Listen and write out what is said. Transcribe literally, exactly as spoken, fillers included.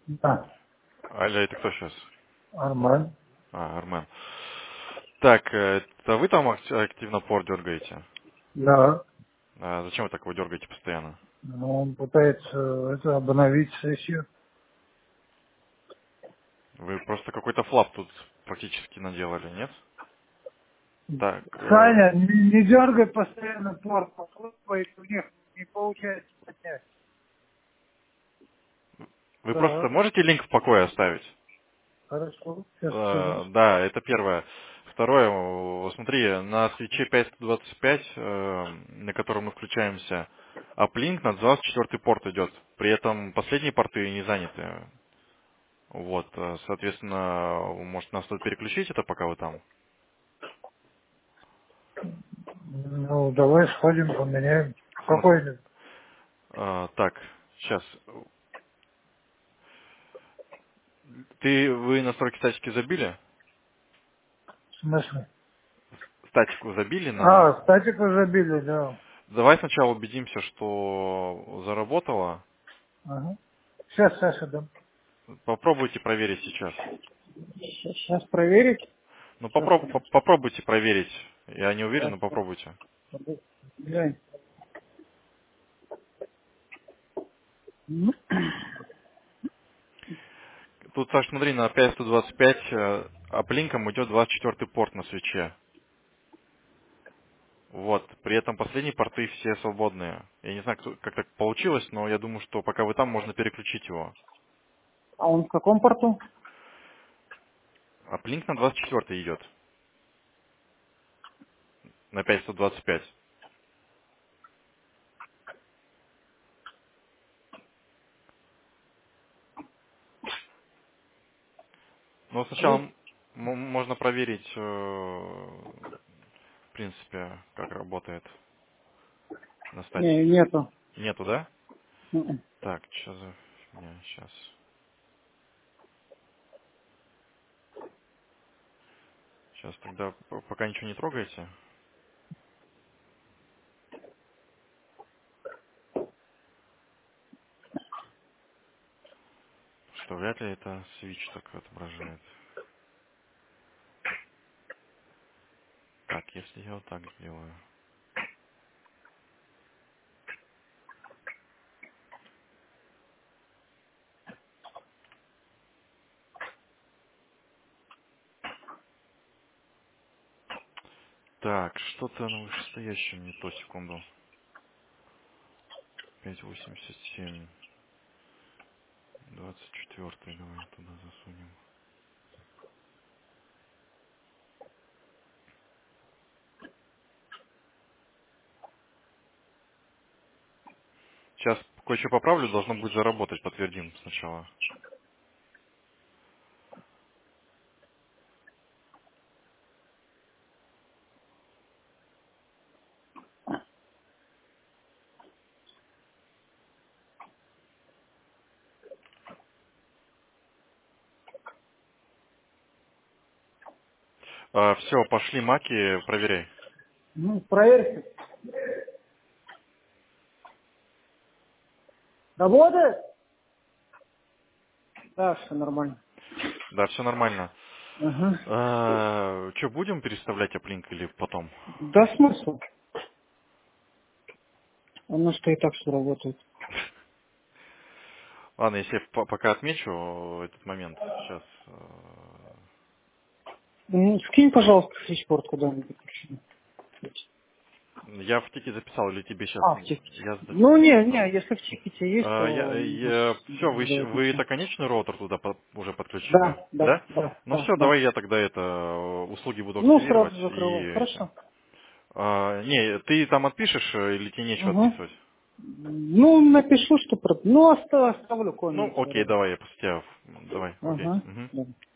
Да, Аля, это кто сейчас? нормально. А, Армен. Так, э, это вы там ак- активно пор дергаете? Да, А зачем вы так его дергаете постоянно? но он пытается это, обновить сессию. Вы просто какой-то флап тут практически наделали, нет? Так, э, Саня, не, не дергай постоянно порт, попробуй, у них не получается поднять. вы просто Да, можете линк в покое оставить? хорошо, сейчас скажу. Э, Да, это первое. Второе, э, смотри, на свече пять сто двадцать пять, э, на котором мы включаемся, аплинк на двадцать четвёртый порт идет. При этом последние порты не заняты. Вот, э, соответственно, может, нас стоит переключить это, пока вы там? Ну, давай сходим, поменяем. В смысле? Какой Э, Так, сейчас. Ты, вы настройки статики забили? смысл? Статику забили на... А, статику забили, да. Давай сначала убедимся, что заработало. Ага. Сейчас, Саша, да. Попробуйте проверить сейчас. Сейчас проверить. Ну, Сейчас, попроб- по- попробуйте проверить. Я не уверен, но сейчас, попробуйте. глянь. Ну, Тут, Саш, смотри, на пять сто двадцать пять э, аплинком идет двадцать четвёртый порт на свече. Вот. При этом последние порты все свободные. Я не знаю, кто- как так получилось, но я думаю, что пока вы там, можно переключить его. а он в каком порту? Аплинк на двадцать четвёртый идет. На пять сто двадцать пять. Но сначала м- м- можно проверить, э, в принципе, как работает на Не, статике. нету. Нету, да? Мгм. Так, что за фигня сейчас? Сейчас тогда п- пока ничего не трогайте, что вряд ли это свич так отображает. Так, если я вот так сделаю. Так, что-то на вышестоящем не то, секунду. пять восемьдесят семь, двадцать четвёртый, давай туда засунем. Сейчас кое-что поправлю, должно будет заработать, подтвердим сначала. Все, пошли маки, проверяй. Ну, проверьте. Работает? Да, все нормально. Да, все нормально. Ага. Что, будем переставлять аплинк или потом? Да, смысл? Оно что и так все работает. Ладно, если я по- пока отмечу этот момент, сейчас. Ну, скинь, пожалуйста, свечпорт куда-нибудь. Я в тике записал, или тебе сейчас? А, в тикете. Я Ну, не, записал. не, если в тикете есть, А, то я, можешь все, вы, щ- сделать вы ничего. это конечный роутер туда по- уже подключили, Да, да, да? да, Ну да, все, да. давай я тогда это э, услуги буду Ну, активировать сразу и закрывай. эти. Хорошо. А, не, ты там отпишешь э, или тебе нечего Угу. отписывать? Ну, напишу, что... про- Ну, оста- оставлю Ну, коммент все окей, равно. давай, я после тебя. Давай, окей. Ага. Мгм. Да.